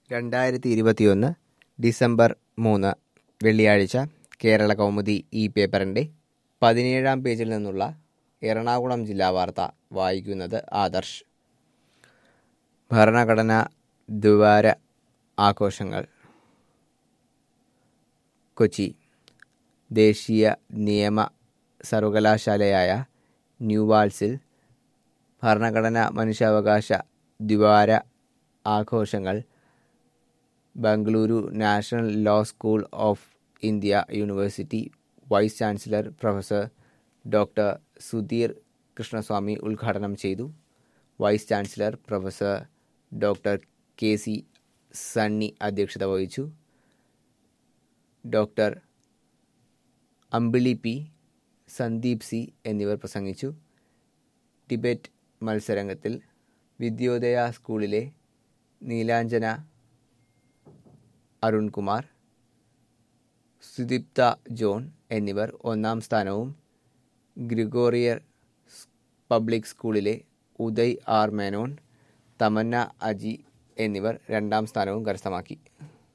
2021 December 3 വെള്ളിയാഴ്ച കേരള കൗമുദി ഈ പേപ്പറിൻ്റെ 17-ാം പേജിൽ നിന്നുള്ള എറണാകുളം ജില്ലാ വാർത്ത വായിക്കുന്നത് ആദർശ്. ഭരണഘടനാ ദ്വാര ആഘോഷങ്ങൾ. കൊച്ചി ദേശീയ നിയമ സർവകലാശാലയായ ന്യൂവാൽസിൽ ഭരണഘടനാ മനുഷ്യാവകാശ ദ്വാര ആഘോഷങ്ങൾ Bengaluru national law school of India university vice chancellor professor doctor Sudhir Krishnaswamy ഉദ്ഘാടനം ചെയ്തു. Vice chancellor professor doctor K C. Sunny അധ്യക്ഷത വഹിച്ചു. Doctor Ambili P, Sandeep C എന്നിവർ പ്രസംഗിച്ചു. ഡിബേറ്റ് മത്സരത്തിൽ വിദ്യോദയ സ്കൂളിലെ നീലാഞ്ജന അരുൺകുമാർ, സുദീപ്ത ജോൺ എന്നിവർ ഒന്നാം സ്ഥാനവും ഗ്രിഗോറിയർ പബ്ലിക് സ്കൂളിലെ ഉദയ് ആർ മേനോൻ, തമന്ന അജി എന്നിവർ രണ്ടാം സ്ഥാനവും കരസ്ഥമാക്കി.